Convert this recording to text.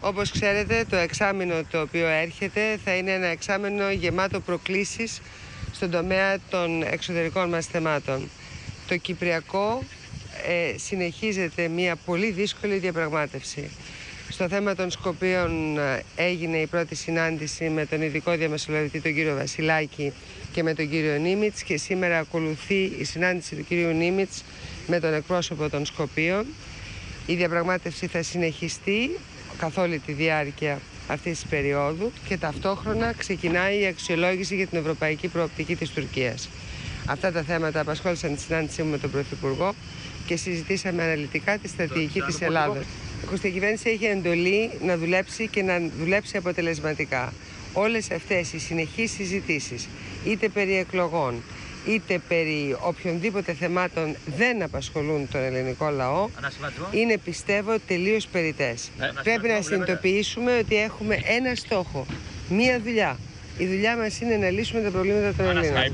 Όπως ξέρετε, το εξάμηνο το οποίο έρχεται θα είναι ένα εξάμηνο γεμάτο προκλήσεις στον τομέα των εξωτερικών μας θεμάτων. Το Κυπριακό συνεχίζεται μια πολύ δύσκολη διαπραγμάτευση. Στο θέμα των Σκοπίων έγινε η πρώτη συνάντηση με τον ειδικό διαμεσολαβητή τον κύριο Βασιλάκη και με τον κύριο Νίμιτς και σήμερα ακολουθεί η συνάντηση του κύριου Νίμιτς με τον εκπρόσωπο των Σκοπίων. Η διαπραγμάτευση θα συνεχιστεί καθ' όλη τη διάρκεια αυτής της περίοδου και ταυτόχρονα ξεκινάει η αξιολόγηση για την ευρωπαϊκή προοπτική της Τουρκίας. Αυτά τα θέματα απασχόλησαν τη συνάντησή μου με τον Πρωθυπουργό και συζητήσαμε αναλυτικά τη στρατηγική της Ελλάδας. Η κυβέρνηση έχει εντολή να δουλέψει και να δουλέψει αποτελεσματικά. Όλες αυτές οι συνεχείς συζητήσεις, είτε περί εκλογών, είτε περί οποιονδήποτε θεμάτων δεν απασχολούν τον ελληνικό λαό, είναι, πιστεύω, τελείως περιττές. Πρέπει να συνειδητοποιήσουμε ότι έχουμε ένα στόχο, μία δουλειά. Η δουλειά μας είναι να λύσουμε τα προβλήματα των Ελλήνων.